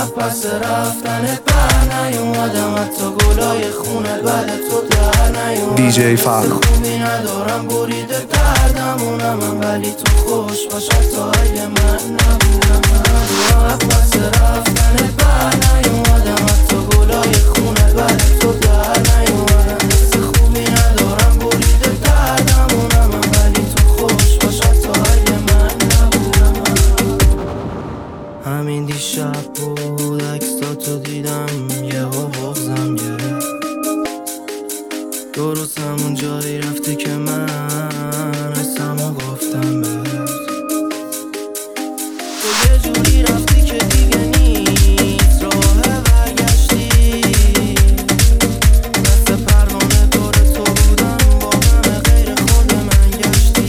پس رفتنت بر نیومدم، حتی گلای خونت بعد تو در نیومدم. دیجی فرنا خوبی ندارم بریده دردمونم من، ولی تو خوش باش حتی اگه من نبودم. پس رفتنت بر نیومدم، حتی گلای خونت بعد تو در نیومدم. حس خوبی ندارم بریده دردمونم من، ولی تو خوش باش حتی اگه من نبودم. همین دیشب بود عکساتو دیدم، یهو بغضم گرفت. درست همون جایی رفتی که من حسمو گفتم بهت. تو یه جوری رفتی که دیگه نیست راه برگشتی. دست پروانه دور تو بودم، با همه غیر خود من گشتی.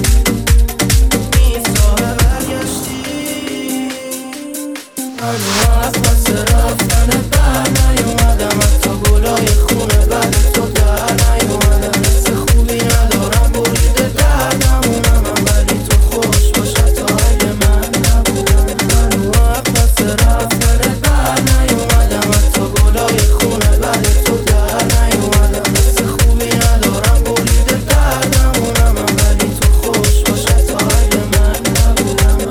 نیست راه برگشتی. هنو از پس رفتنت بر نیومدم، حتی گلای خونه بعد تو در نیومدم. حس خوبی ندارم بریده دردمونم من، ولی تو خوش باش حتی اگه من نبودم. هنو از پس رفتنت بر نیومدم، حتی گلای خونه بعد تو در نیومدم. حس خوبی ندارم بریده دردمونم من، ولی تو خوش باش حتی اگه من نبودم.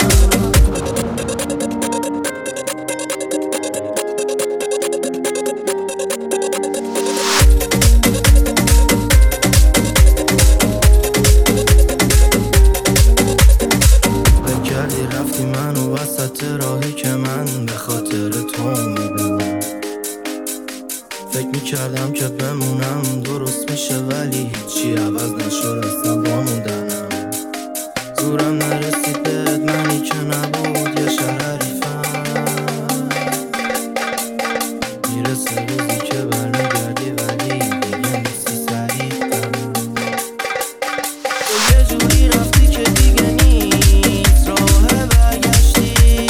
کردی رفتی منو وسط راهی که من به خاطر تو میدم. فکر میکردم که بمونم درست میشه، ولی هیچی عوض نشد اصلا باموندنم. زورم نرسید بهت، منی که نبود یه شریفم. میرسه روزی که برمیگردی ولی دیگه نیستی سریعتم. تو یه جوری رفتی که دیگه نیست راه برگشتی.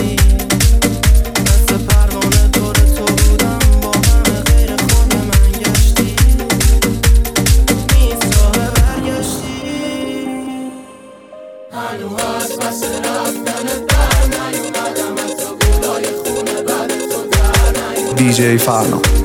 دست پروانه دور تو بودم، با همه غیر خود من گشتی. نیست راه برگشتی. هنو از پس رفتنت بر نیومدم، حتی گلای خونه بعد تو در نیومدم. دیجی فرنا